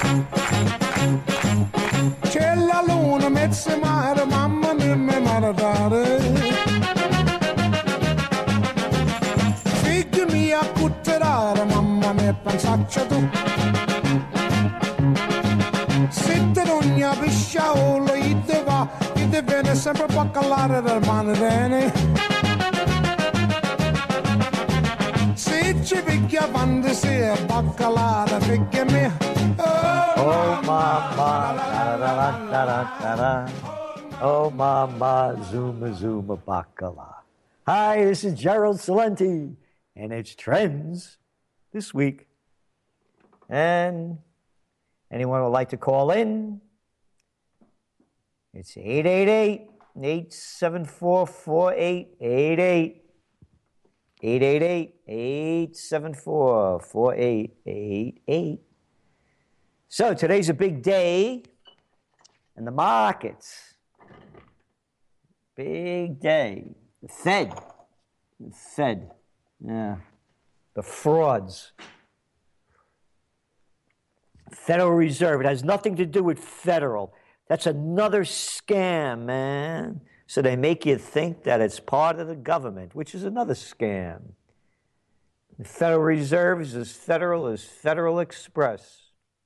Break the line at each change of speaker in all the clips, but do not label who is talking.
C'è la luna, mezzo mare, mamma mia, mi maradare. Figli mia, cutterare, mamma mia, pensaccia tu. Sitte ogni pisciaolo, gli te viene sempre baccalare del manrene. Se ci picchia fantasia, baccalare, figlia mia.
Oh mama, da-da-da-da-da-da. Oh mama, zuma zuma bacala. Hi, this is Gerald Salenti, and it's Trends this week. And anyone would like to call in? It's 888-874-4888. 888-874-4888. So today's a big day in the markets. Big day. The Fed. Yeah. The frauds. Federal Reserve. It has nothing to do with federal. That's another scam, man. So they make you think that it's part of the government, which is another scam. The Federal Reserve is as federal as Federal Express.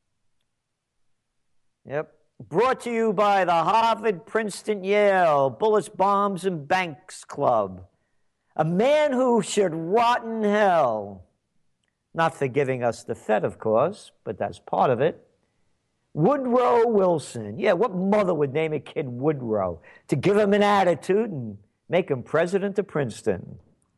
Yep. Brought to you by the Harvard, Princeton, Yale, Bullets, Bombs, and Banks Club. A man who should rot in hell. Not for giving us the Fed, of course, but that's part of it. Woodrow Wilson. Yeah, what mother would name a kid Woodrow? To give him an attitude and make him president of Princeton.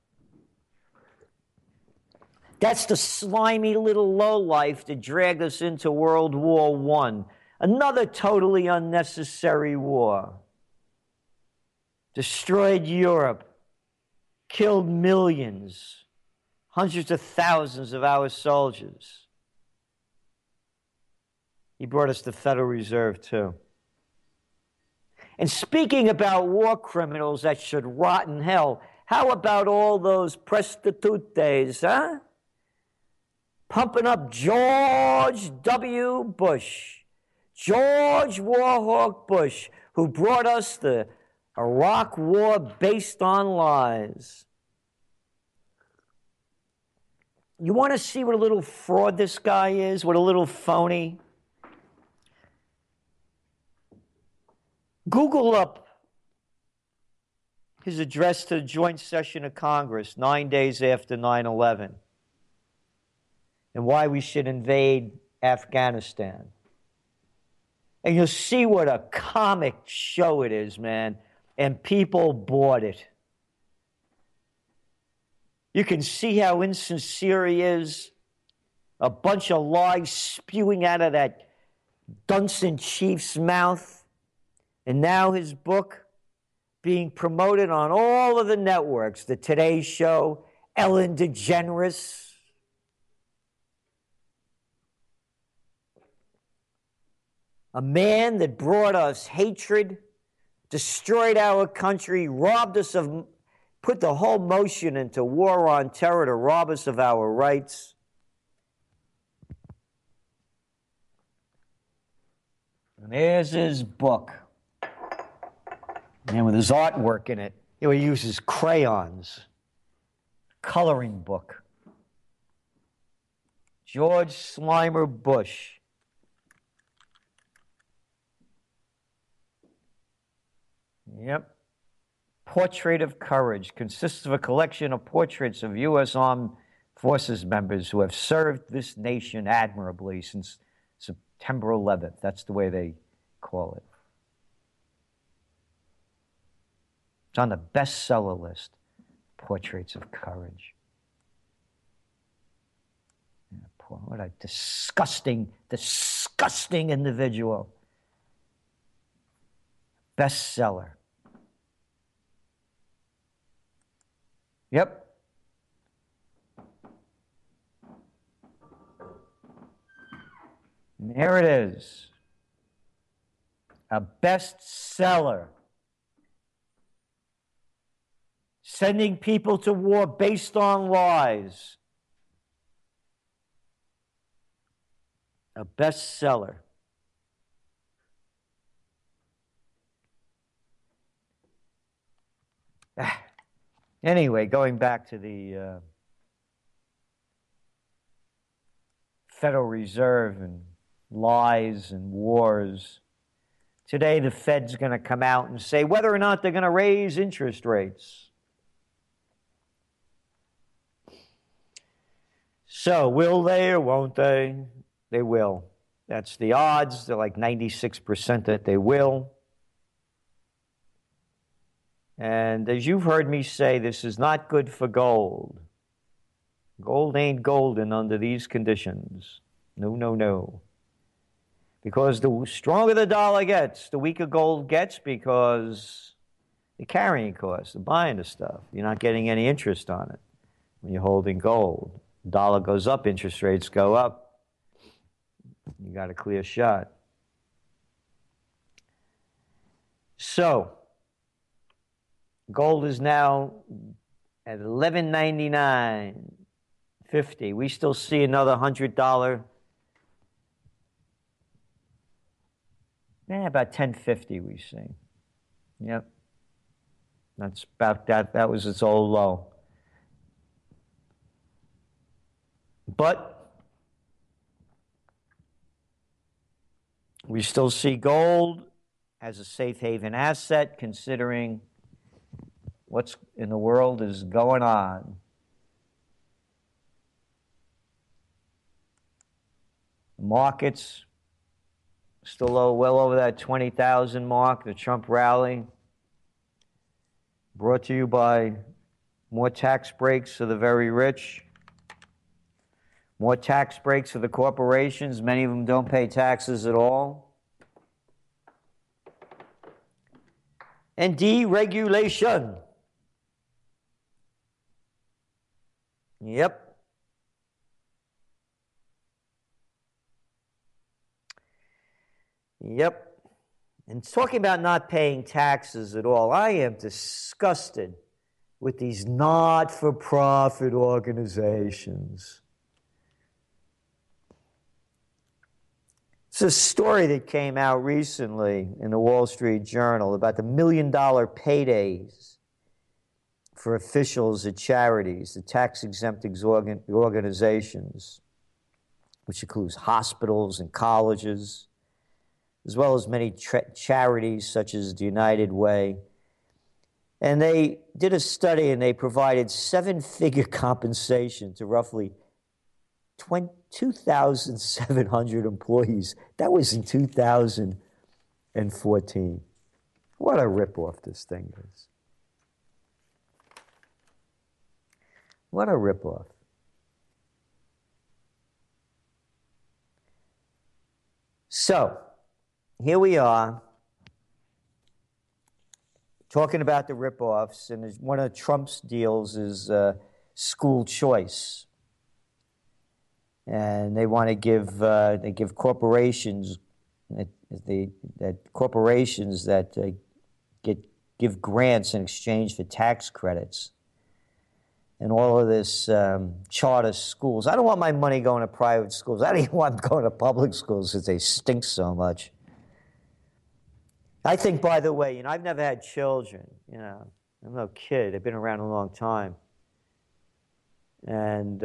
That's the slimy little lowlife that dragged us into World War I. Another totally unnecessary war. Destroyed Europe. Killed millions. Hundreds of thousands of our soldiers. He brought us the Federal Reserve, too. And speaking about war criminals that should rot in hell, how about all those prostitutes, huh? Pumping up George W. Bush. George Warhawk Bush, who brought us the Iraq War based on lies. You want to see what a little fraud this guy is? What a little phony? Google up his address to the joint session of Congress 9 days after 9/11 and why we should invade Afghanistan. And you'll see what a comic show it is, man. And people bought it. You can see how insincere he is. A bunch of lies spewing out of that Dunson chief's mouth. And now his book being promoted on all of the networks. The Today Show, Ellen DeGeneres. A man that brought us hatred, destroyed our country, robbed us of, put the whole motion into war on terror to rob us of our rights. And there's his book. And with his artwork in it, he uses crayons. Coloring book. George Slimer Bush. Yep. Portrait of Courage consists of a collection of portraits of U.S. Armed Forces members who have served this nation admirably since September 11th. That's the way they call it. It's on the bestseller list. Portraits of Courage. Yeah, what a disgusting, disgusting individual. Bestseller. Yep. And there it is. A bestseller. Sending people to war based on lies. A a bestseller. Anyway, going back to the Federal Reserve and lies and wars. Today, the Fed's going to come out and say whether or not they're going to raise interest rates. So, will they or won't they? They will. That's the odds. They're like 96% that they will. And as you've heard me say, this is not good for gold. Gold ain't golden under these conditions. No, no, no. Because the stronger the dollar gets, the weaker gold gets, because the carrying cost, the buying the stuff, you're not getting any interest on it when you're holding gold. Dollar goes up, interest rates go up. You got a clear shot. So, gold is now at $11.99.50. We still see another $100. About $10.50 we see. Yep. That's about that. That was its old low. But we still see gold as a safe haven asset, considering what's in the world is going on. Markets still low, well over that 20,000 mark, the Trump rally. Brought to you by more tax breaks for the very rich. More tax breaks for the corporations. Many of them don't pay taxes at all. And deregulation. Yep. Yep. And talking about not paying taxes at all, I am disgusted with these not-for-profit organizations. It's a story that came out recently in the Wall Street Journal about the $1 million paydays for officials at charities, the tax-exempt organizations, which includes hospitals and colleges, as well as many charities such as the United Way. And they did a study and they provided seven-figure compensation to roughly 2,700 employees. That was in 2014. What a ripoff this thing is. What a ripoff. So, here we are, talking about the ripoffs, and one of Trump's deals is school choice. And they want to give corporations that give grants in exchange for tax credits, and all of this charter schools. I don't want my money going to private schools. I don't even want going to public schools because they stink so much. I think, by the way, I've never had children. I'm no kid. I've been around a long time. And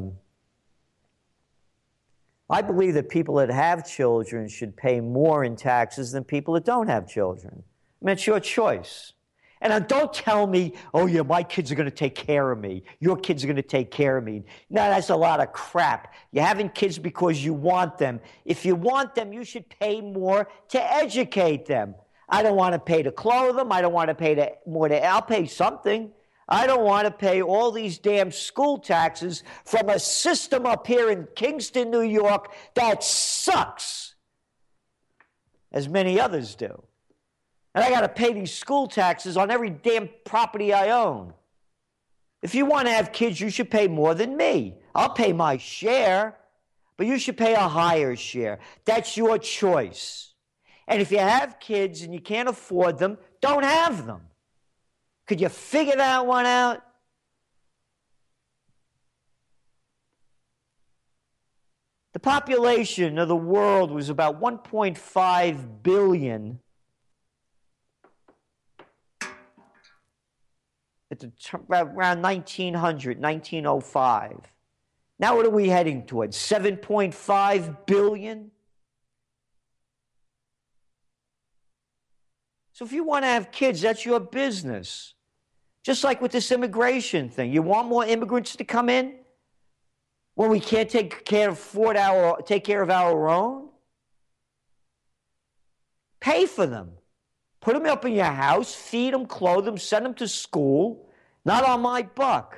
I believe that people that have children should pay more in taxes than people that don't have children. I mean, it's your choice. And don't tell me, oh, yeah, my kids are going to take care of me. Your kids are going to take care of me. No, that's a lot of crap. You're having kids because you want them. If you want them, you should pay more to educate them. I don't want to pay to clothe them. I don't want to pay I'll pay something. I don't want to pay all these damn school taxes from a system up here in Kingston, New York that sucks, as many others do. And I got to pay these school taxes on every damn property I own. If you want to have kids, you should pay more than me. I'll pay my share, but you should pay a higher share. That's your choice. And if you have kids and you can't afford them, don't have them. Could you figure that one out? The population of the world was about 1.5 billion around 1900, 1905. Now what are we heading towards? 7.5 billion? So if you want to have kids, that's your business. Just like with this immigration thing. You want more immigrants to come in when we can't take care of our own? Pay for them. Put them up in your house, feed them, clothe them, send them to school. Not on my buck.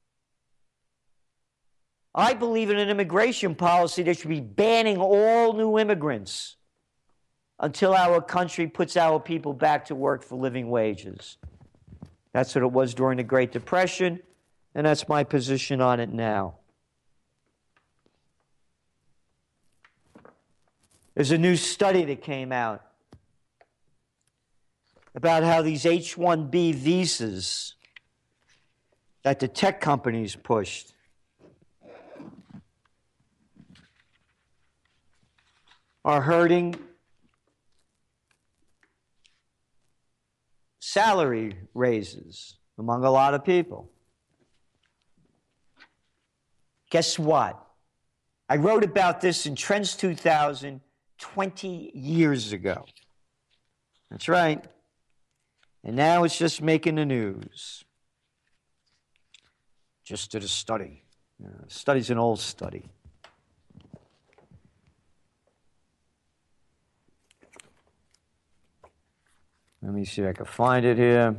I believe in an immigration policy that should be banning all new immigrants until our country puts our people back to work for living wages. That's what it was during the Great Depression, and that's my position on it now. There's a new study that came out about how these H-1B visas that the tech companies pushed are hurting salary raises among a lot of people. Guess what? I wrote about this in Trends 2000 20 years ago. That's right. And now it's just making the news. Just did a study. Study's an old study. Let me see if I can find it here.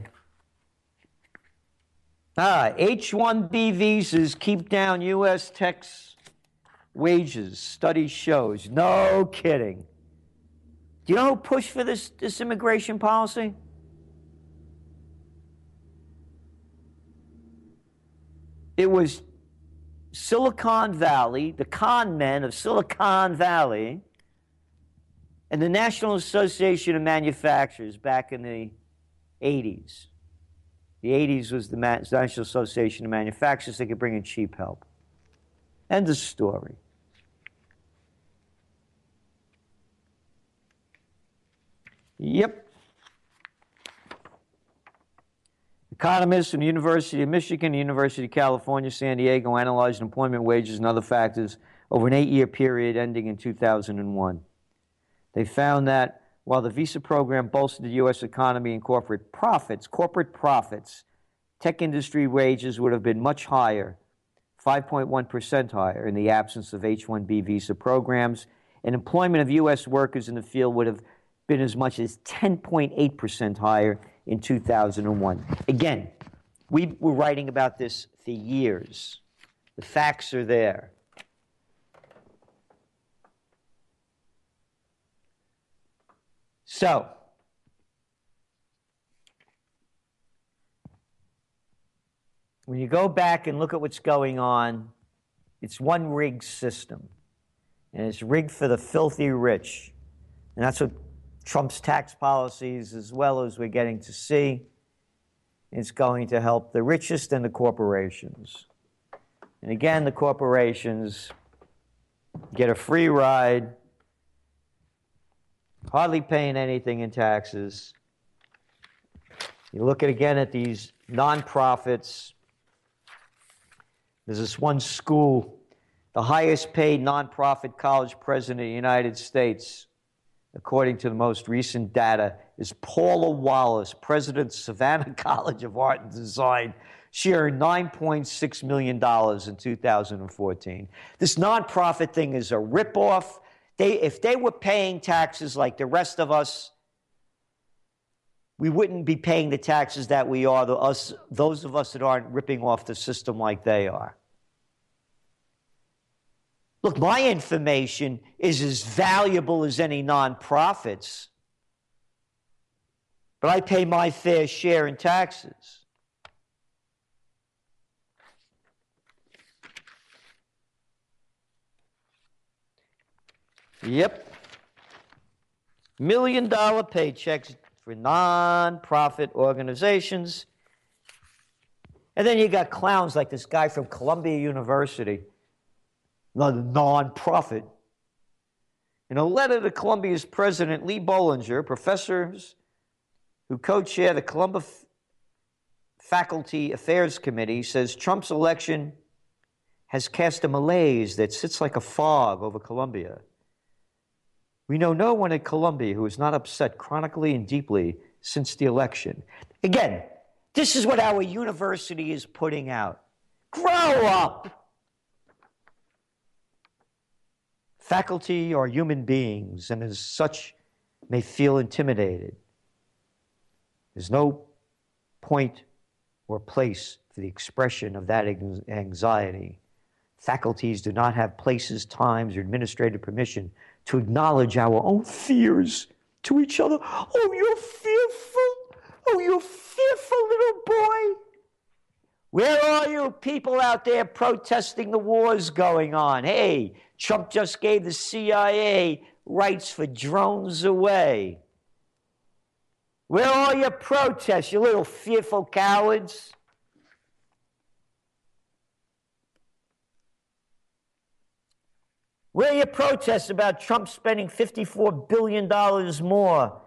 H-1B visas keep down U.S. tech's wages, study shows. No kidding. Do you know who pushed for this immigration policy? It was Silicon Valley, the con men of Silicon Valley, and the National Association of Manufacturers back in the 80s. The 80s was the National Association of Manufacturers. They could bring in cheap help. End of story. Yep. Economists from the University of Michigan, the University of California, San Diego analyzed employment wages and other factors over an 8-year period ending in 2001. They found that while the visa program bolstered the U.S. economy and corporate profits, tech industry wages would have been much higher, 5.1% higher, in the absence of H-1B visa programs, and employment of U.S. workers in the field would have been as much as 10.8% higher in 2001. Again, we were writing about this for years. The facts are there. So, when you go back and look at what's going on, it's one rigged system. And it's rigged for the filthy rich. And that's what Trump's tax policies, as well as we're getting to see, is going to help the richest and the corporations. And again, the corporations get a free ride, hardly paying anything in taxes. You look again at these nonprofits. There's this one school, the highest paid nonprofit college president in the United States, according to the most recent data, is Paula Wallace, president of Savannah College of Art and Design. She earned $9.6 million in 2014. This nonprofit thing is a ripoff. If they were paying taxes like the rest of us, we wouldn't be paying the taxes that we are, those of us that aren't ripping off the system like they are. Look, my information is as valuable as any nonprofit's, but I pay my fair share in taxes. Yep. $1 million paychecks for non-profit organizations. And then you got clowns like this guy from Columbia University not a non-profit. In a letter to Columbia's president, Lee Bollinger, professors who co-chair the Columbia Faculty Affairs Committee, says Trump's election has cast a malaise that sits like a fog over Columbia. We know no one at Columbia who is not upset chronically and deeply since the election. Again, this is what our university is putting out. Grow up! Faculty are human beings, and as such may feel intimidated. There's no point or place for the expression of that anxiety. Faculties do not have places, times, or administrative permission to acknowledge our own fears to each other. Oh, you're fearful. Oh, you're fearful, little boy. Where are you people out there protesting the wars going on? Hey, Trump just gave the CIA rights for drones away. Where are your protests, you little fearful cowards? Where are your protests about Trump spending $54 billion more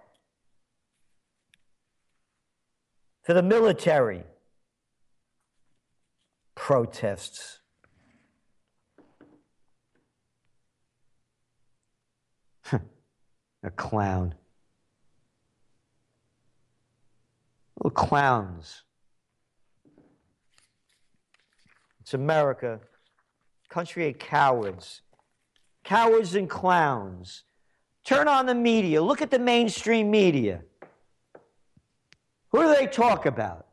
for the military? Protests. A clown. Little clowns. It's America, country of cowards. Cowards and clowns. Turn on the media. Look at the mainstream media. Who do they talk about?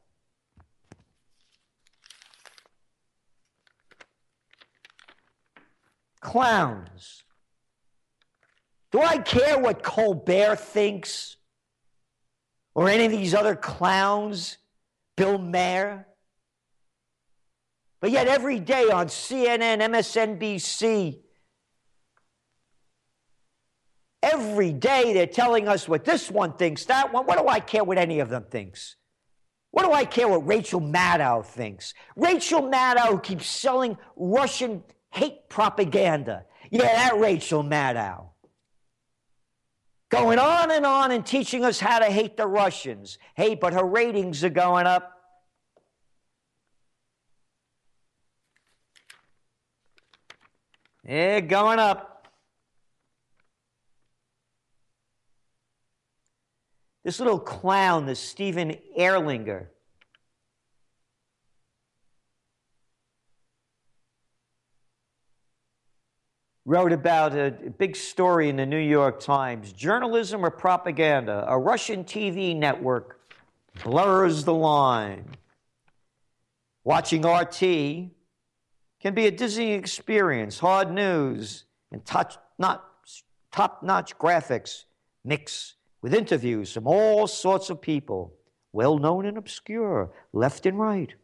Clowns. Do I care what Colbert thinks? Or any of these other clowns? Bill Maher? But yet every day on CNN, MSNBC, every day they're telling us what this one thinks, that one. What do I care what any of them thinks? What do I care what Rachel Maddow thinks? Rachel Maddow keeps selling Russian hate propaganda. Yeah, that Rachel Maddow. Going on and teaching us how to hate the Russians. Hey, but her ratings are going up. They're going up. This little clown, this Stephen Erlinger, wrote about a big story in the New York Times. Journalism or propaganda? A Russian TV network blurs the line. Watching RT can be a dizzying experience. Hard news and top-notch graphics mix with interviews from all sorts of people, well-known and obscure, left and right.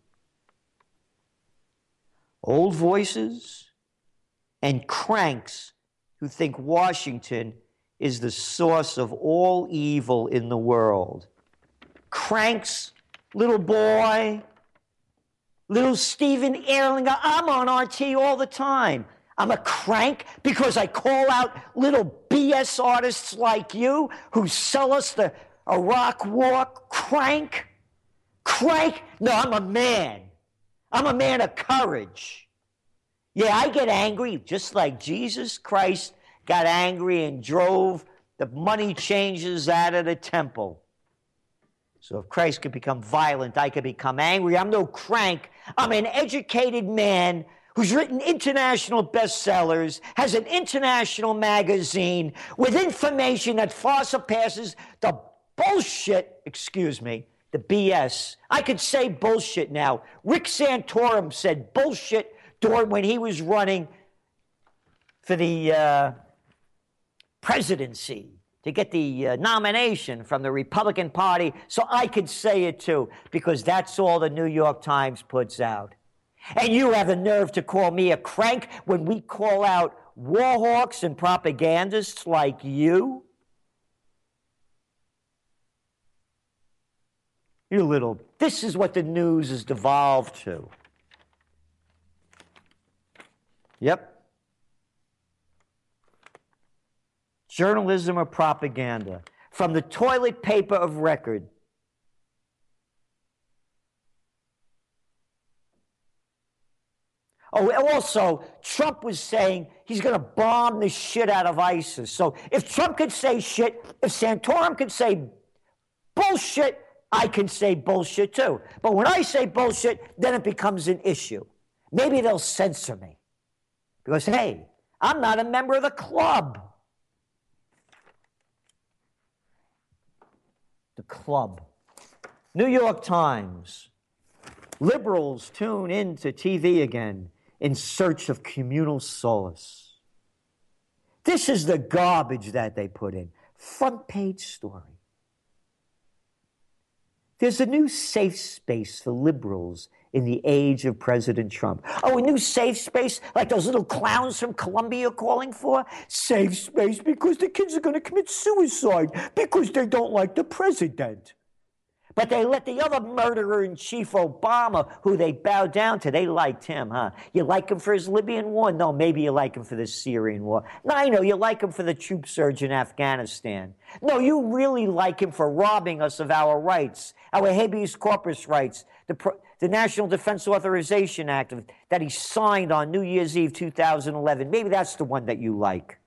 Old voices and cranks who think Washington is the source of all evil in the world. Cranks, little boy, little Stephen Erlinger. I'm on RT all the time. I'm a crank because I call out little BS artists like you who sell us the Iraq War. Crank? Crank? No, I'm a man. I'm a man of courage. Yeah, I get angry just like Jesus Christ got angry and drove the money changers out of the temple. So if Christ could become violent, I could become angry. I'm no crank. I'm an educated man who's written international bestsellers, has an international magazine with information that far surpasses the bullshit, the BS. I could say bullshit now. Rick Santorum said bullshit when he was running for the presidency to get the nomination from the Republican Party, so I could say it too, because that's all the New York Times puts out. And you have the nerve to call me a crank when we call out war hawks and propagandists like you? You little, this is what the news has devolved to. Yep. journalism or propaganda, from the toilet paper of record. Oh, also, Trump was saying he's going to bomb the shit out of ISIS. So if Trump could say shit, if Santorum could say bullshit, I can say bullshit too. But when I say bullshit, then it becomes an issue. Maybe they'll censor me. Because, hey, I'm not a member of the club. The club. New York Times. Liberals tune into TV again in search of communal solace. This is the garbage that they put in. Front page story. There's a new safe space for liberals in the age of President Trump. Oh, a new safe space like those little clowns from Columbia are calling for? Safe space because the kids are going to commit suicide because they don't like the president. But they let the other murderer-in-chief, Obama, who they bowed down to, they liked him, huh? You like him for his Libyan war? No, maybe you like him for the Syrian war. No, I know, you like him for the troop surge in Afghanistan. No, you really like him for robbing us of our rights, our habeas corpus rights, the National Defense Authorization Act that he signed on New Year's Eve 2011. Maybe that's the one that you like.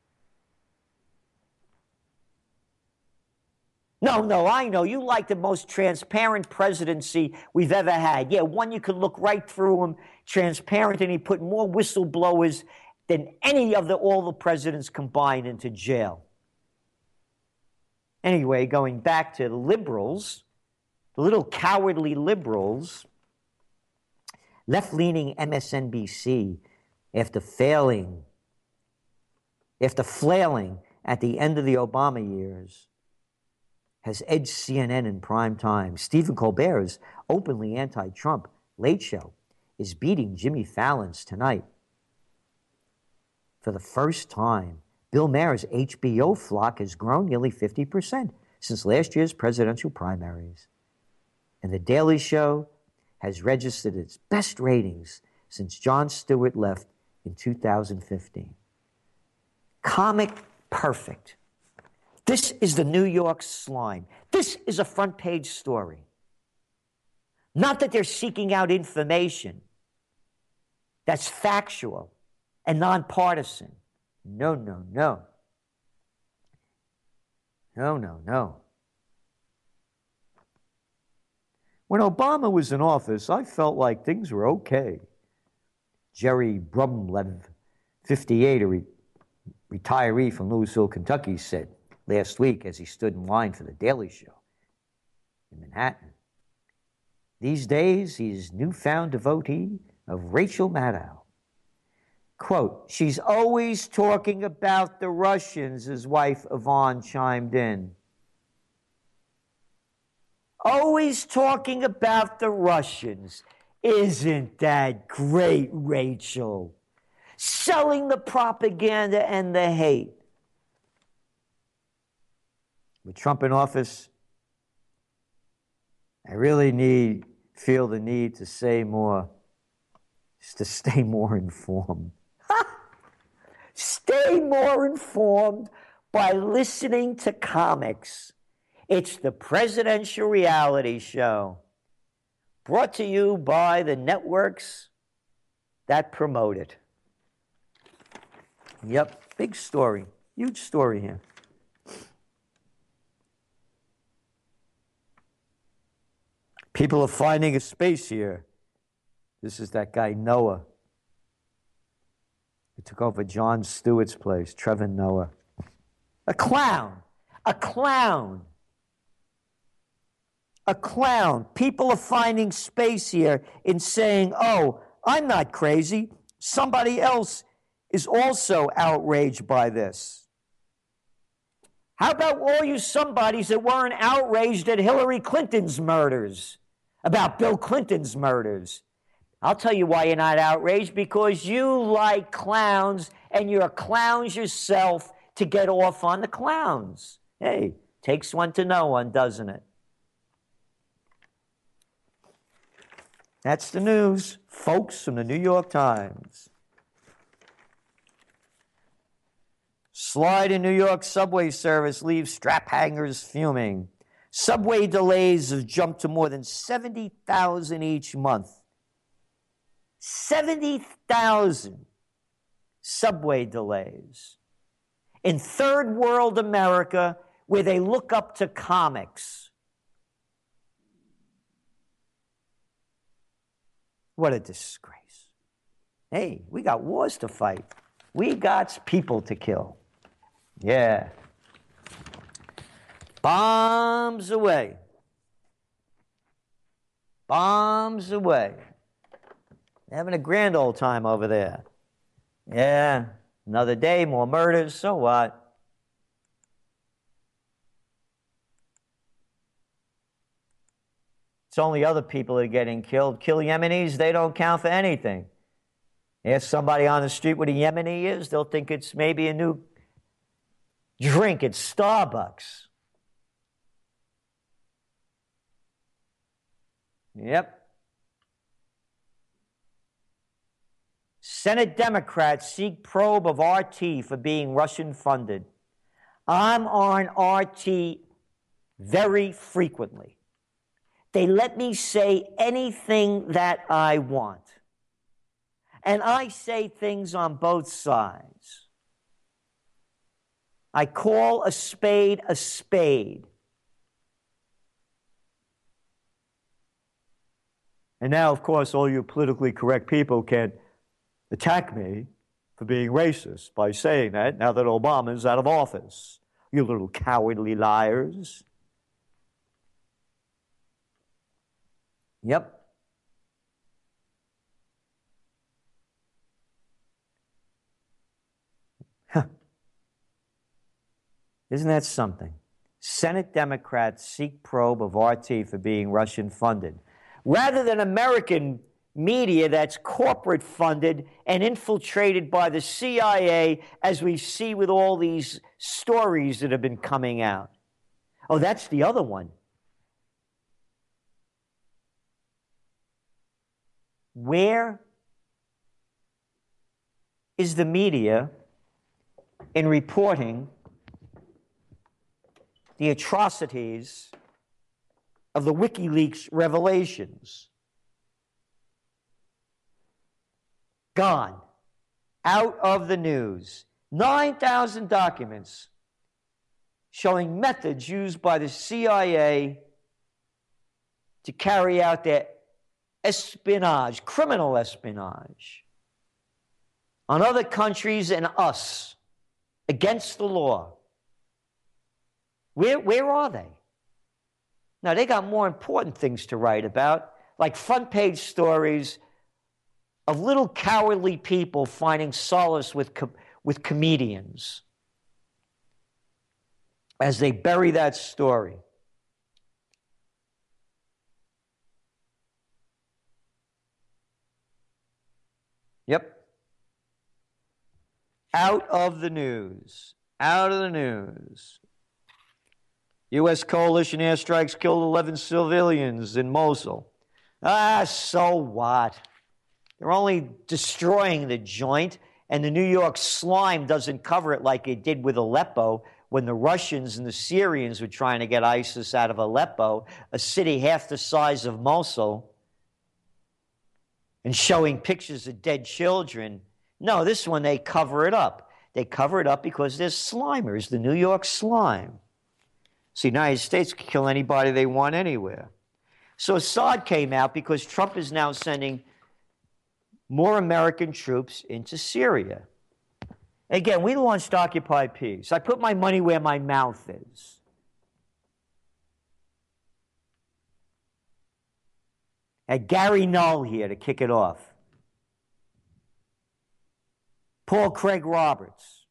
No, I know. You like the most transparent presidency we've ever had. Yeah, one you could look right through him, transparent, and he put more whistleblowers than any of all the presidents combined into jail. Anyway, going back to the liberals, the little cowardly liberals, left-leaning MSNBC, after flailing at the end of the Obama years, has edged CNN in prime time. Stephen Colbert's openly anti-Trump Late Show is beating Jimmy Fallon's tonight. For the first time, Bill Maher's HBO flock has grown nearly 50% since last year's presidential primaries. And The Daily Show has registered its best ratings since Jon Stewart left in 2015. Comic perfect. This is the New York slime. This is a front page story. Not that they're seeking out information that's factual and nonpartisan. No. No. When Obama was in office, I felt like things were okay. Jerry Brumlev, 58, a retiree from Louisville, Kentucky, said last week as he stood in line for The Daily Show in Manhattan. These days, he's newfound devotee of Rachel Maddow. Quote, she's always talking about the Russians, his wife Yvonne chimed in. Always talking about the Russians. Isn't that great, Rachel? Selling the propaganda and the hate. With Trump in office, I really feel the need to say more, just to stay more informed. Stay more informed by listening to comics. It's the Presidential Reality Show, brought to you by the networks that promote it. Yep, big story, huge story here. People are finding a space here. This is that guy Noah. He took over Jon Stewart's place, Trevor Noah. A clown. People are finding space here in saying, oh, I'm not crazy. Somebody else is also outraged by this. How about all you somebodies that weren't outraged at Hillary Clinton's murders? About Bill Clinton's murders. I'll tell you why you're not outraged, because you like clowns and you're clowns yourself to get off on the clowns. Hey, takes one to know one, doesn't it? That's the news, folks, from the New York Times. Slide in New York subway service leaves strap hangers fuming. Subway delays have jumped to more than 70,000 each month. 70,000 subway delays in third world America, where they look up to comics. What a disgrace. Hey, we got wars to fight. We got people to kill. Yeah. Bombs away. Bombs away. Having a grand old time over there. Yeah, another day, more murders, so what? It's only other people that are getting killed. Kill Yemenis, they don't count for anything. Ask somebody on the street what a Yemeni is, they'll think it's maybe a new drink at Starbucks. Yep. Senate Democrats seek probe of RT for being Russian funded. I'm on RT very frequently. They let me say anything that I want. And I say things on both sides. I call a spade a spade. And now, of course, all you politically correct people can attack me for being racist by saying that now that Obama's out of office. You little cowardly liars. Yep. Isn't that something? Senate Democrats seek probe of RT for being Russian funded. Rather than American media that's corporate funded and infiltrated by the CIA, as we see with all these stories that have been coming out. Oh, that's the other one. Where is the media in reporting the atrocities of the WikiLeaks revelations? Gone. Out of the news. 9,000 documents showing methods used by the CIA to carry out their espionage, criminal espionage, on other countries and us, against the law. Where are they? Now, they got more important things to write about, like front page stories of little cowardly people finding solace with comedians as they bury that story. Yep. Out of the news. Out of the news. U.S. coalition airstrikes killed 11 civilians in Mosul. So what? They're only destroying the joint, and the New York slime doesn't cover it like it did with Aleppo when the Russians and the Syrians were trying to get ISIS out of Aleppo, a city half the size of Mosul, and showing pictures of dead children. No, this one, they cover it up. They cover it up because they're slimers, the New York slime. So the United States can kill anybody they want anywhere. So Assad came out because Trump is now sending more American troops into Syria. Again, we launched Occupy Peace. I put my money where my mouth is. Had Gary Null here to kick it off. Paul Craig Roberts.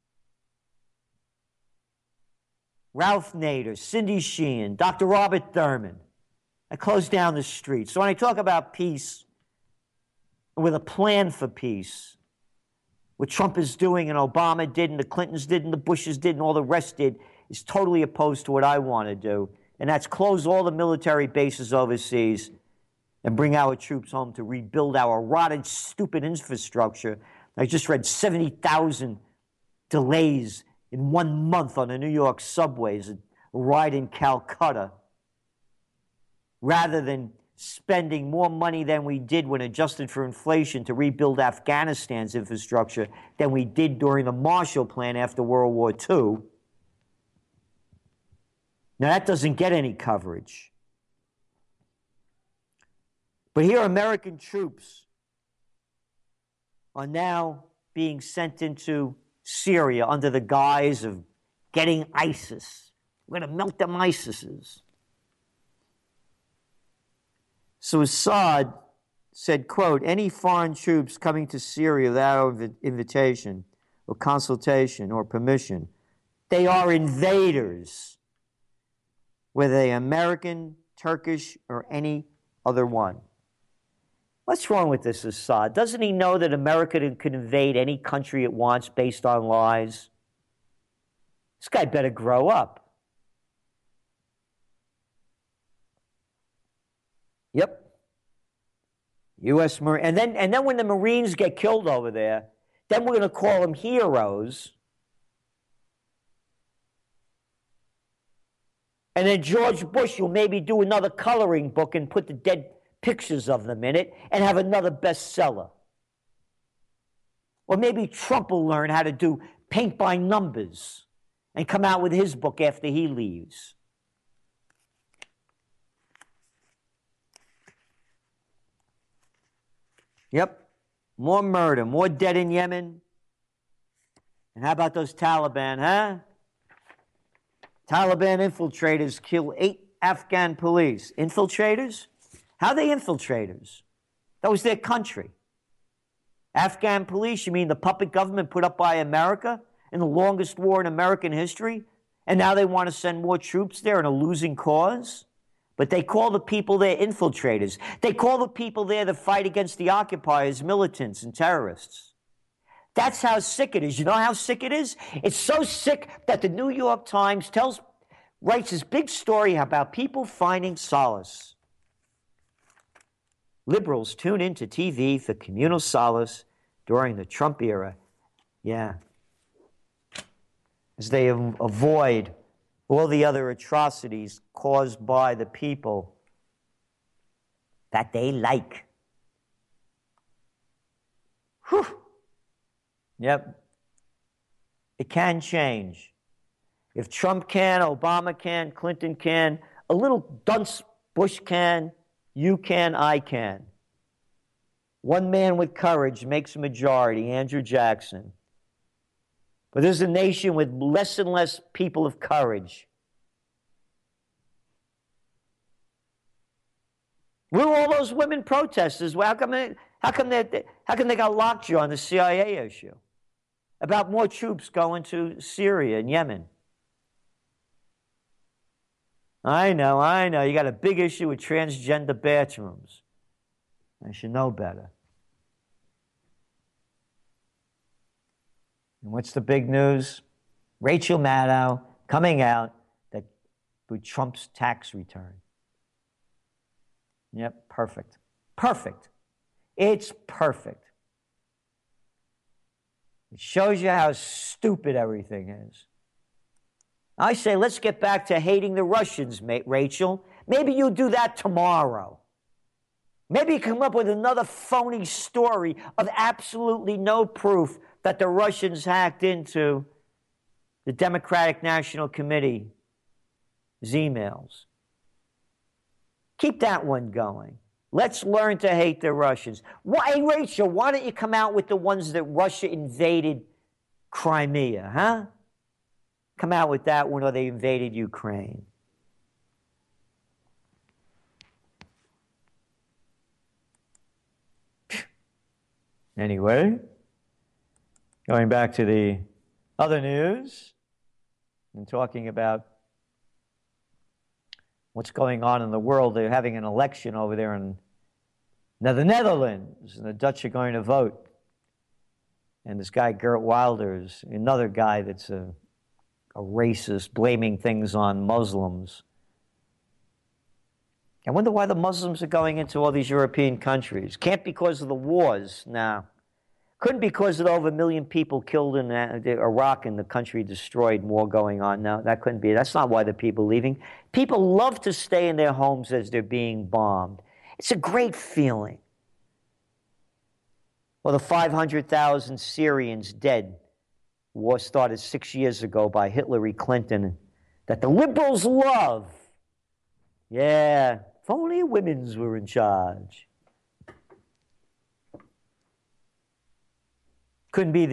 Ralph Nader, Cindy Sheehan, Dr. Robert Thurman. I closed down the street. So when I talk about peace, with a plan for peace, what Trump is doing and Obama did and the Clintons did and the Bushes did and all the rest did, is totally opposed to what I want to do. And that's close all the military bases overseas and bring our troops home to rebuild our rotted, stupid infrastructure. I just read 70,000 delays in 1 month on the New York subways, a ride in Calcutta, rather than spending more money than we did when adjusted for inflation to rebuild Afghanistan's infrastructure than we did during the Marshall Plan after World War II. Now, that doesn't get any coverage. But here, American troops are now being sent into Syria under the guise of getting ISIS. We're going to melt them ISISes. So Assad said, quote, any foreign troops coming to Syria without our invitation or consultation or permission, they are invaders, whether they are American, Turkish, or any other one. What's wrong with this Assad? Doesn't he know that America can invade any country it wants based on lies? This guy better grow up. Yep. U.S. Marine. And then when the Marines get killed over there, then we're going to call them heroes. And then George Bush will maybe do another coloring book and put the dead pictures of them in it and have another bestseller. Or maybe Trump will learn how to do paint by numbers and come out with his book after he leaves. Yep, more murder, more dead in Yemen. And how about those Taliban, huh? Taliban infiltrators kill 8 Afghan police. Infiltrators? How are they infiltrators? That was their country. Afghan police, you mean the puppet government put up by America in the longest war in American history? And now they want to send more troops there in a losing cause? But they call the people there infiltrators. They call the people there that fight against the occupiers militants and terrorists. That's how sick it is. You know how sick it is? It's so sick that the New York Times writes this big story about people finding solace. Liberals tune into TV for communal solace during the Trump era. Yeah. As they avoid all the other atrocities caused by the people that they like. Whew. Yep. It can change. If Trump can, Obama can, Clinton can, a little dunce Bush can, you can, I can. One man with courage makes a majority, Andrew Jackson. But there's a nation with less and less people of courage. Where were all those women protesters? Well, how come they got lockjaw on the CIA issue about more troops going to Syria and Yemen? I know. You got a big issue with transgender bathrooms. I should know better. And what's the big news? Rachel Maddow coming out that with Trump's tax return. Yep, perfect. Perfect. It's perfect. It shows you how stupid everything is. I say, let's get back to hating the Russians, Rachel. Maybe you'll do that tomorrow. Maybe you come up with another phony story of absolutely no proof that the Russians hacked into the Democratic National Committee's emails. Keep that one going. Let's learn to hate the Russians. Hey, Rachel, why don't you come out with the ones that Russia invaded Crimea, huh? Come out with that one, or they invaded Ukraine. Anyway, going back to the other news and talking about what's going on in the world. They're having an election over there in the Netherlands, and the Dutch are going to vote. And this guy, Geert Wilders, another guy that's a racist, blaming things on Muslims. I wonder why the Muslims are going into all these European countries. Can't be because of the wars now. Couldn't be because of over 1 million people killed in Iraq and the country destroyed, war going on. No, that couldn't be. That's not why the people are leaving. People love to stay in their homes as they're being bombed. It's a great feeling. Well, the 500,000 Syrians dead. War started 6 years ago by Hillary Clinton that the liberals love. Yeah, if only women's were in charge. Couldn't be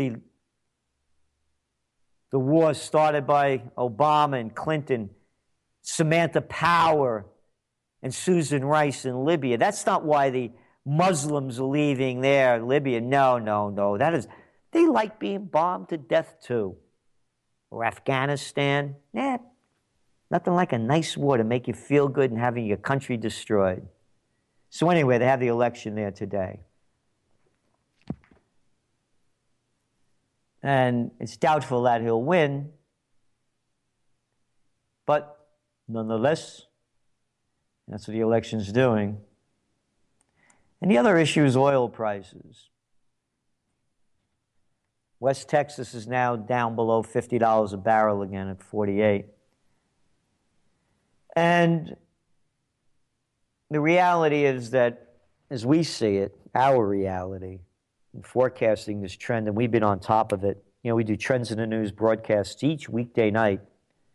the war started by Obama and Clinton, Samantha Power and Susan Rice in Libya. That's not why the Muslims are leaving there, Libya. No. That is, they like being bombed to death too. Or Afghanistan. Nothing like a nice war to make you feel good and having your country destroyed. So anyway, they have the election there today. And it's doubtful that he'll win. But nonetheless, that's what the election's doing. And the other issue is oil prices. West Texas is now down below $50 a barrel again at 48. And the reality is that, as we see it, our reality, in forecasting this trend, and we've been on top of it. You know, we do Trends in the News broadcasts each weekday night.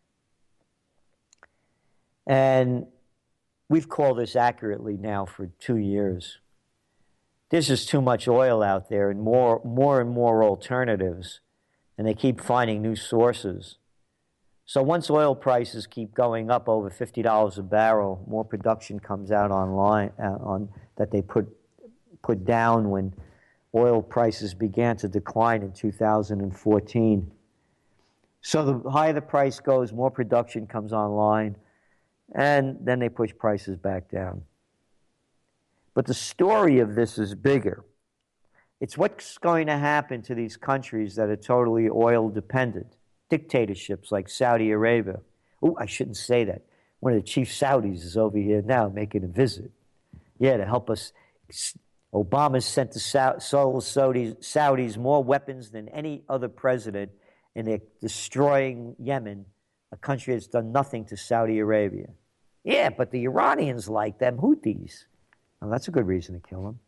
And we've called this accurately now for 2 years. There's just too much oil out there and more and more alternatives, and they keep finding new sources. So once oil prices keep going up over $50 a barrel, more production comes out online that they put down when oil prices began to decline in 2014. So the higher the price goes, more production comes online, and then they push prices back down. But the story of this is bigger. It's what's going to happen to these countries that are totally oil dependent. Dictatorships like Saudi Arabia. Oh, I shouldn't say that. One of the chief Saudis is over here now making a visit. Yeah, to help us. Obama sent the Saudis more weapons than any other president, and they're destroying Yemen, a country that's done nothing to Saudi Arabia. Yeah, but the Iranians like them Houthis. Well, that's a good reason to kill them.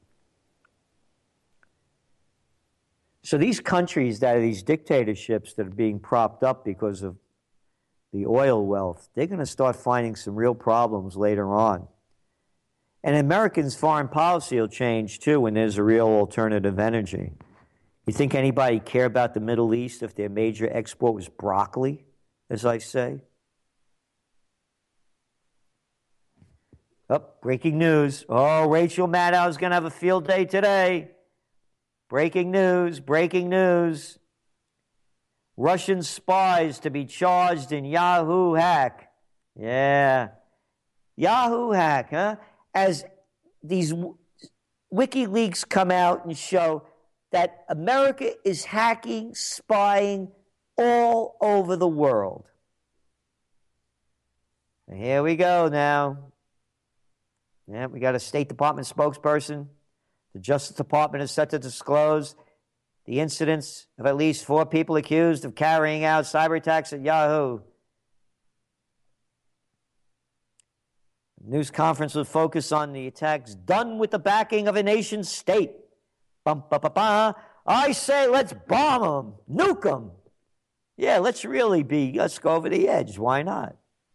So these countries that are these dictatorships that are being propped up because of the oil wealth, they're going to start finding some real problems later on. And Americans' foreign policy will change too when there's a real alternative energy. You think anybody care about the Middle East if their major export was broccoli, as I say? Oh, breaking news. Oh, Rachel Maddow's going to have a field day today. Breaking news. Russian spies to be charged in Yahoo hack. Yeah. Yahoo hack, huh? As these WikiLeaks come out and show that America is hacking, spying all over the world. And here we go now. Yeah, we got a State Department spokesperson. The Justice Department is set to disclose the incidents of at least 4 people accused of carrying out cyber attacks at Yahoo. The news conference will focus on the attacks done with the backing of a nation state. I say let's bomb them, nuke them. Yeah, let's go over the edge. Why not?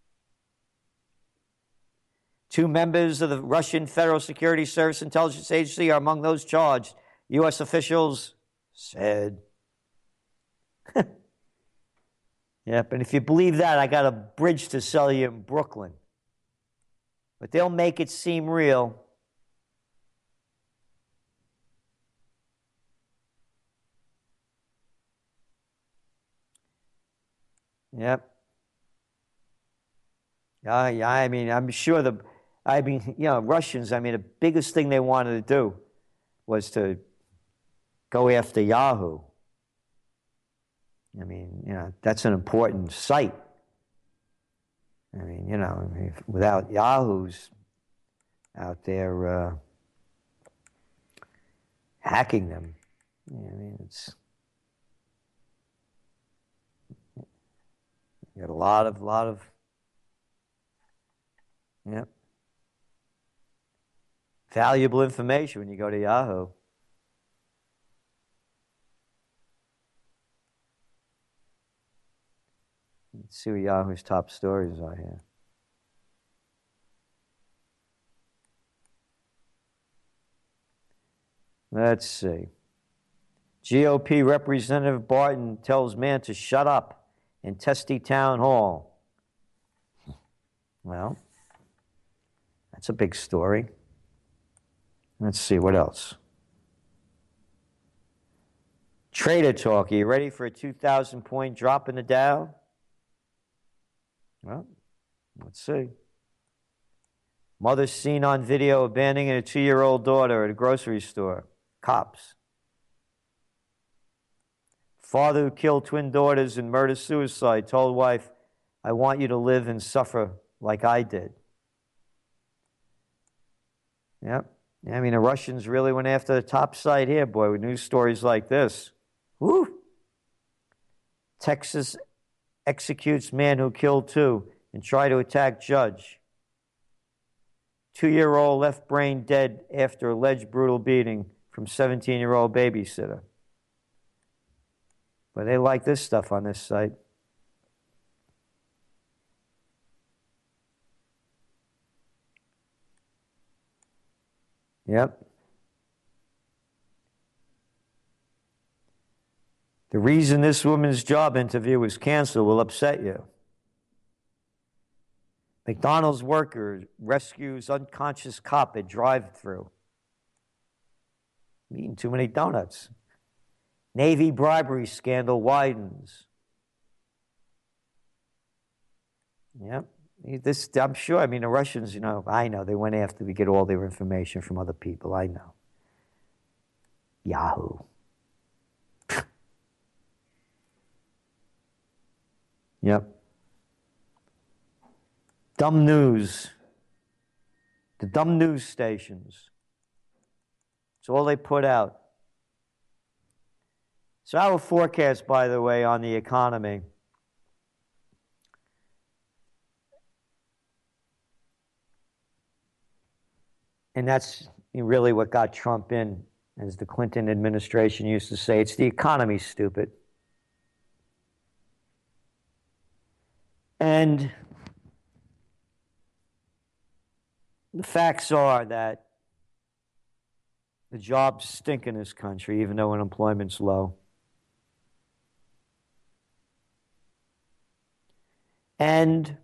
2 members of the Russian Federal Security Service Intelligence Agency are among those charged, U.S. officials said. Yep, and if you believe that, I got a bridge to sell you in Brooklyn. But they'll make it seem real. Yep. I mean, I'm sure Russians, the biggest thing they wanted to do was to go after Yahoo. That's an important site. Without Yahoo's out there hacking them, Yeah, I mean, it's you got a lot of, yeah, valuable information when you go to Yahoo. Let's see what Yahoo's top stories are here. Let's see. GOP Representative Barton tells man to shut up in testy town hall. Well, that's a big story. Let's see, what else? Trader Talk, are you ready for a 2,000-point drop in the Dow? Well, let's see. Mother seen on video abandoning a 2-year-old daughter at a grocery store. Cops. Father who killed twin daughters in murder-suicide told wife, I want you to live and suffer like I did. Yep. I mean, the Russians really went after the top side here, boy, with news stories like this. Woo! Texas executes man who killed 2 and tried to attack judge. 2-year-old left brain dead after alleged brutal beating from 17-year-old babysitter. But they like this stuff on this site. Yep. The reason this woman's job interview was canceled will upset you. McDonald's worker rescues unconscious cop at drive-thru. Eating too many donuts. Navy bribery scandal widens. Yep. This, I'm sure, I mean, the Russians, I know, they went after to get all their information from other people, I know. Yahoo. Yep. Dumb news. The dumb news stations. It's all they put out. So our forecast, by the way, on the economy. And that's really what got Trump in, as the Clinton administration used to say. It's the economy, stupid. And the facts are that the jobs stink in this country, even though unemployment's low. And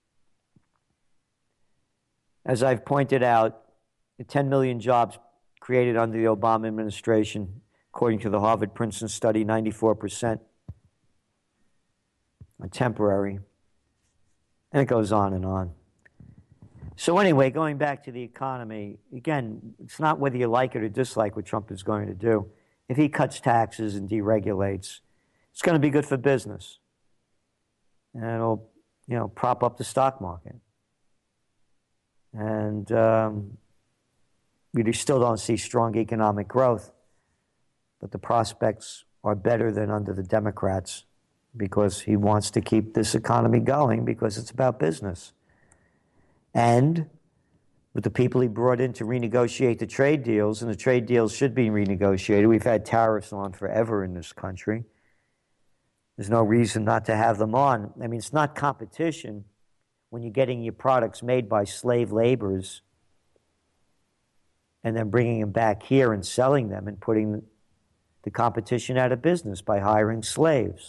as I've pointed out, the 10 million jobs created under the Obama administration, according to the Harvard-Princeton study, 94% are temporary. And it goes on and on. So anyway, going back to the economy, again, it's not whether you like it or dislike what Trump is going to do. If he cuts taxes and deregulates, it's going to be good for business. And it'll, prop up the stock market. And we still don't see strong economic growth, but the prospects are better than under the Democrats because he wants to keep this economy going because it's about business. And with the people he brought in to renegotiate the trade deals, and the trade deals should be renegotiated. We've had tariffs on forever in this country. There's no reason not to have them on. I mean, it's not competition when you're getting your products made by slave laborers and then bringing them back here and selling them and putting the competition out of business by hiring slaves.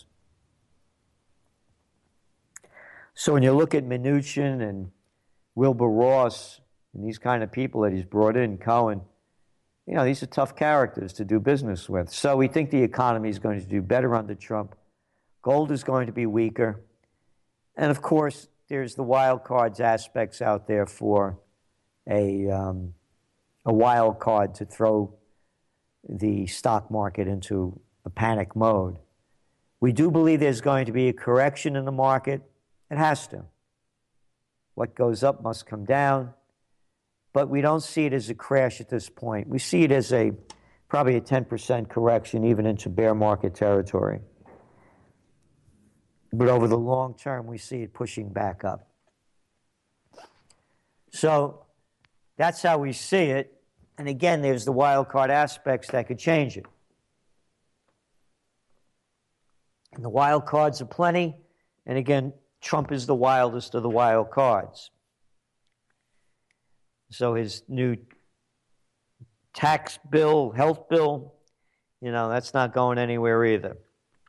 So when you look at Mnuchin and Wilbur Ross and these kind of people that he's brought in, Cohen, these are tough characters to do business with. So we think the economy is going to do better under Trump. Gold is going to be weaker. And of course, there's the wild cards aspects out there for a wild card to throw the stock market into a panic mode. We do believe there's going to be a correction in the market. It has to. What goes up must come down. But we don't see it as a crash at this point. We see it as a probably a 10% correction even into bear market territory. But over the long term, we see it pushing back up. So that's how we see it. And again, there's the wild card aspects that could change it. And the wild cards are plenty. And again, Trump is the wildest of the wild cards. So his new tax bill, health bill, that's not going anywhere either.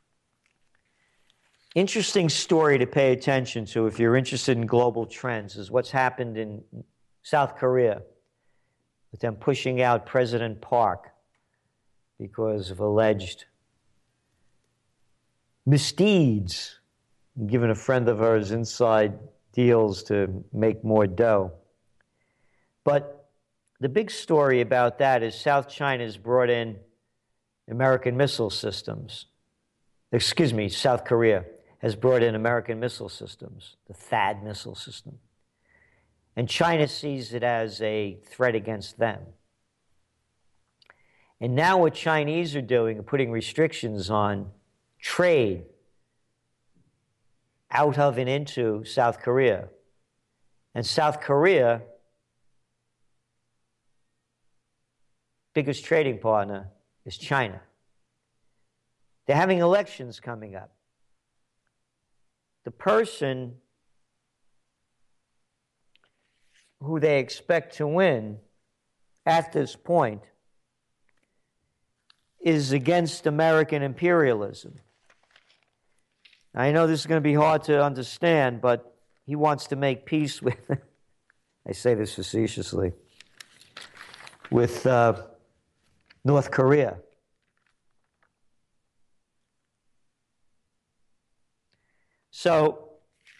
Interesting story to pay attention to if you're interested in global trends is what's happened in South Korea with them pushing out President Park because of alleged misdeeds, giving a friend of hers inside deals to make more dough. But the big story about that is South China's brought in American missile systems. South Korea has brought in American missile systems, the THAAD missile system. And China sees it as a threat against them. And now what Chinese are doing are putting restrictions on trade out of and into South Korea. And South Korea, biggest trading partner is China. They're having elections coming up. The person who they expect to win at this point is against American imperialism. I know this is going to be hard to understand, but he wants to make peace with, I say this facetiously, with North Korea. So,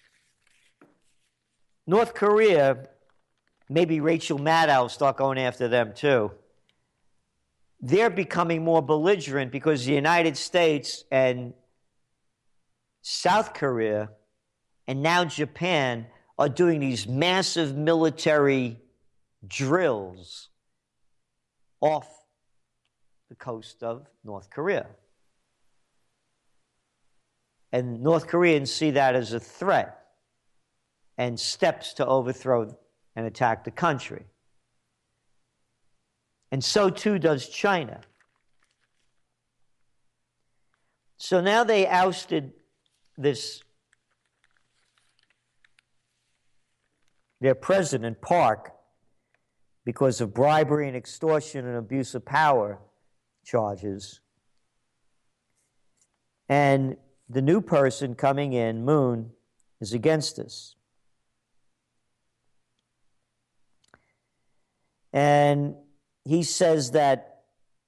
North Korea, maybe Rachel Maddow will start going after them too. They're becoming more belligerent because the United States and South Korea and now Japan are doing these massive military drills off the coast of North Korea. And North Koreans see that as a threat and steps to overthrow and attack the country. And so too does China. So now they ousted their president, Park, because of bribery and extortion and abuse of power charges. And the new person coming in, Moon, is against this. And he says that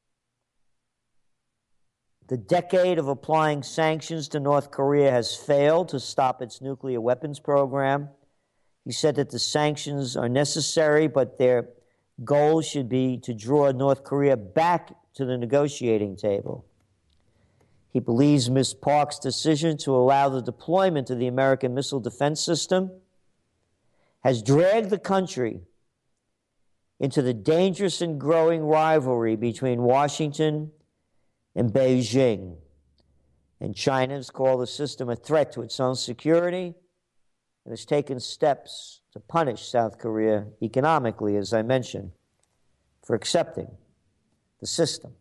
the decade of applying sanctions to North Korea has failed to stop its nuclear weapons program. He said that the sanctions are necessary, but their goal should be to draw North Korea back to the negotiating table. He believes Ms. Park's decision to allow the deployment of the American missile defense system has dragged the country into the dangerous and growing rivalry between Washington and Beijing. And China has called the system a threat to its own security and has taken steps to punish South Korea economically, as I mentioned, for accepting the system.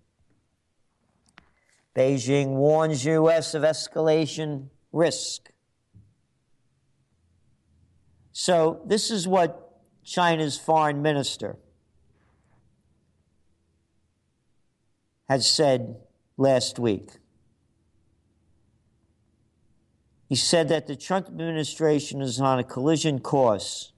Beijing warns U.S. of escalation risk. So this is what China's foreign minister had said last week. He said that the Trump administration is on a collision course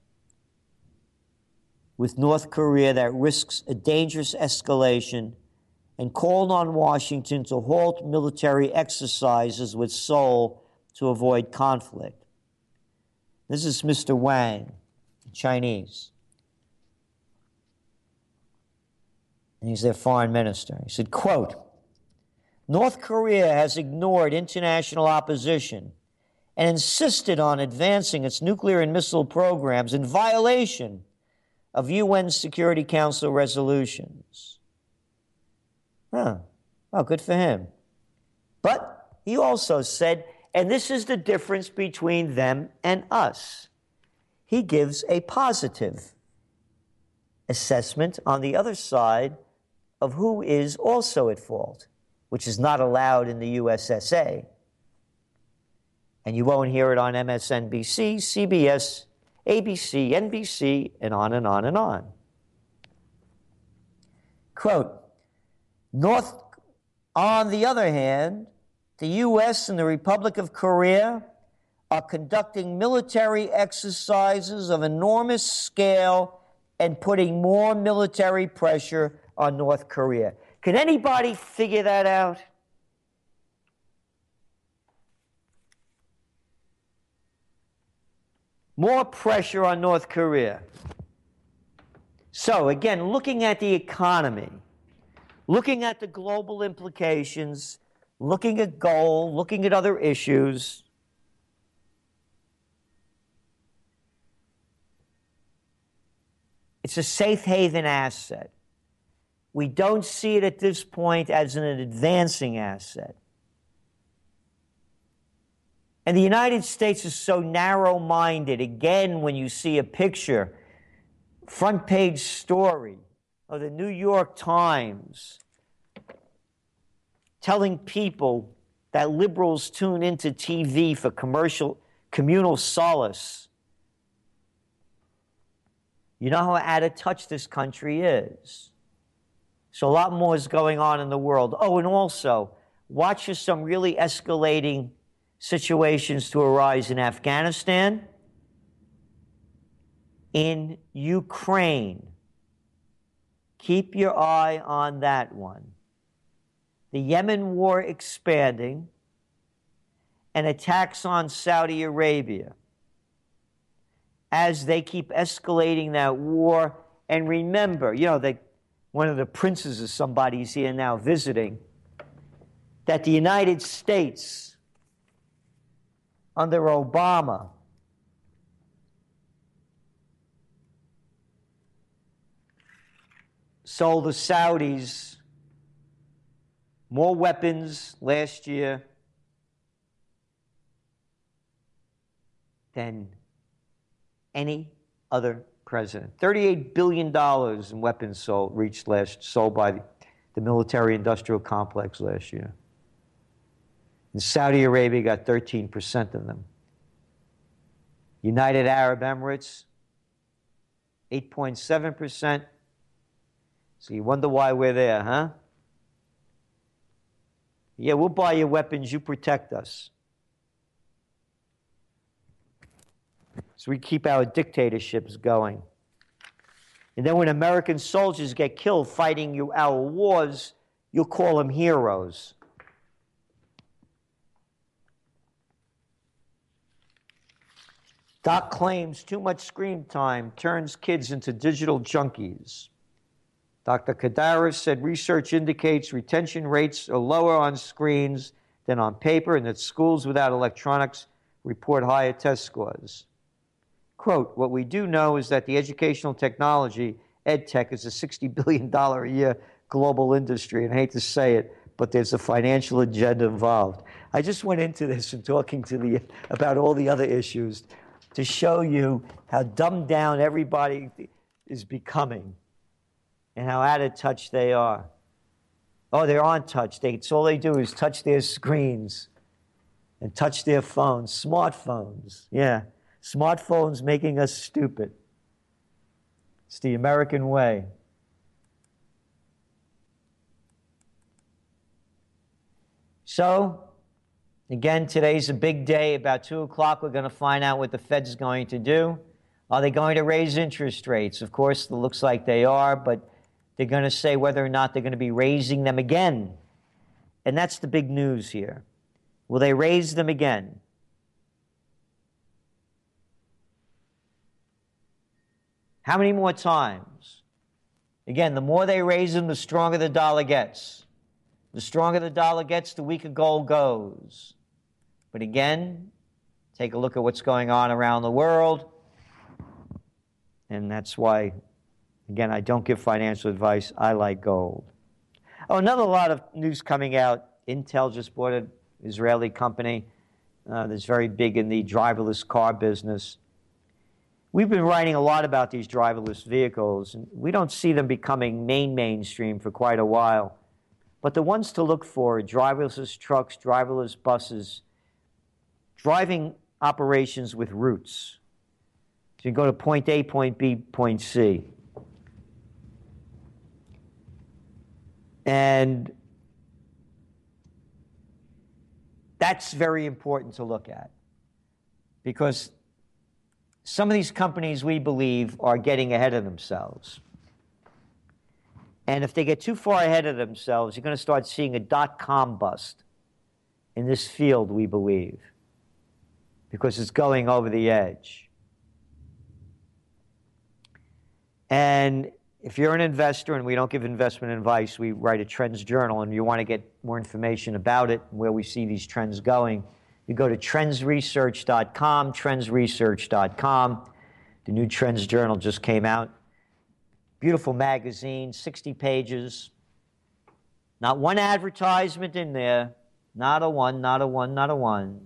with North Korea that risks a dangerous escalation and called on Washington to halt military exercises with Seoul to avoid conflict. This is Mr. Wang, Chinese. And he's their foreign minister. He said, quote, North Korea has ignored international opposition and insisted on advancing its nuclear and missile programs in violation of UN Security Council resolutions. Huh. Oh, good for him. But he also said, and this is the difference between them and us, he gives a positive assessment on the other side of who is also at fault, which is not allowed in the USSA. And you won't hear it on MSNBC, CBS, ABC, NBC, and on and on and on. Quote, on the other hand, the U.S. and the Republic of Korea are conducting military exercises of enormous scale and putting more military pressure on North Korea. Can anybody figure that out? More pressure on North Korea. So again, looking at the economy, looking at the global implications, looking at gold, looking at other issues, it's a safe haven asset. We don't see it at this point as an advancing asset. And the United States is so narrow-minded. Again, when you see a picture, front page story of the New York Times telling people that liberals tune into TV for communal solace. You know how out of touch this country is. So a lot more is going on in the world. Oh, and also, watch for some really escalating situations to arise in Afghanistan, in Ukraine. Keep your eye on that one. The Yemen war expanding, and attacks on Saudi Arabia as they keep escalating that war. And remember, one of the princes of somebody's here now visiting, that the United States, under Obama, sold the Saudis more weapons last year than any other president. $38 billion in weapons sold by the military-industrial complex last year. And Saudi Arabia got 13% of them. United Arab Emirates, 8.7%. So you wonder why we're there, huh? Yeah, we'll buy you weapons, you protect us. So we keep our dictatorships going. And then when American soldiers get killed fighting our wars, you'll call them heroes. Doc claims too much screen time turns kids into digital junkies. Dr. Kadaris said research indicates retention rates are lower on screens than on paper, and that schools without electronics report higher test scores. Quote, what we do know is that the educational technology, EdTech, is a $60 billion a year global industry, and I hate to say it, but there's a financial agenda involved. I just went into this and talking about all the other issues to show you how dumbed down everybody is becoming and how out of touch they are. Oh, they're on touch. All they do is touch their screens and touch their phones, smartphones. Yeah, smartphones making us stupid. It's the American way. So, again, today's a big day. About 2 o'clock, we're going to find out what the Fed's going to do. Are they going to raise interest rates? Of course, it looks like they are, but they're going to say whether or not they're going to be raising them again. And that's the big news here. Will they raise them again? How many more times? Again, the more they raise them, the stronger the dollar gets. The stronger the dollar gets, the weaker gold goes. But again, take a look at what's going on around the world. And that's why, again, I don't give financial advice. I like gold. Oh, another lot of news coming out. Intel just bought an Israeli company that's very big in the driverless car business. We've been writing a lot about these driverless vehicles, and we don't see them becoming mainstream for quite a while. But the ones to look for are driverless trucks, driverless buses, driving operations with routes. So you go to point A, point B, point C. And that's very important to look at, because some of these companies, we believe, are getting ahead of themselves. And if they get too far ahead of themselves, you're going to start seeing a dot-com bust in this field, we believe, because it's going over the edge. And if you're an investor, and we don't give investment advice, we write a trends journal, and you want to get more information about it, where we see these trends going, you go to trendsresearch.com, trendsresearch.com. The new Trends Journal just came out. Beautiful magazine, 60 pages. Not one advertisement in there. Not a one, not a one, not a one.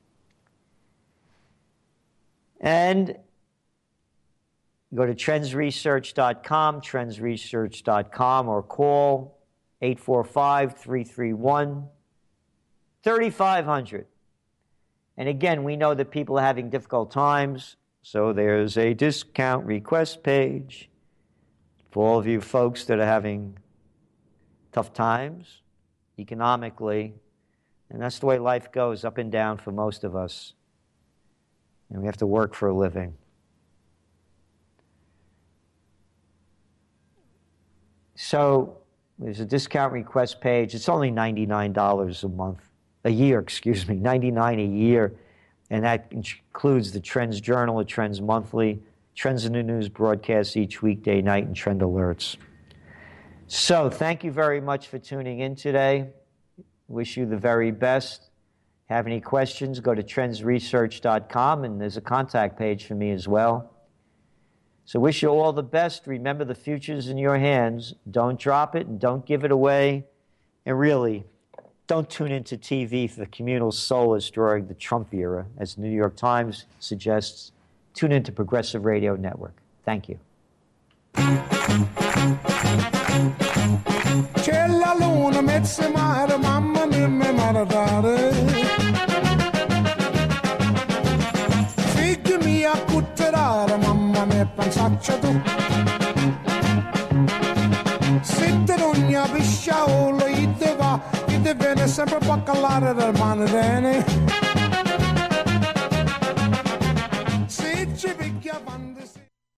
And go to trendsresearch.com, trendsresearch.com, or call 845-331-3500. And again, we know that people are having difficult times, so there's a discount request page for all of you folks that are having tough times economically. And that's the way life goes, up and down for most of us. And we have to work for a living. So there's a discount request page. It's only $99 a month. A year, $99 a year, and that includes the Trends Journal, the Trends Monthly, Trends in the News broadcasts each weekday night, and Trend Alerts. So thank you very much for tuning in today. Wish you the very best. Have any questions, go to trendsresearch.com, and there's a contact page for me as well. So wish you all the best. Remember, the future's in your hands. Don't drop it and don't give it away. And really, don't tune into TV for the communal solace during the Trump era. As the New York Times suggests, tune into Progressive Radio Network. Thank you.
C'è la luna, mezza mare, mamma mia, mi maradare. Figli mia, cutterare, mamma mia, pensaccia tu. Sitte non ne pisciaolo, te viene sempre a bacalare del mano bene.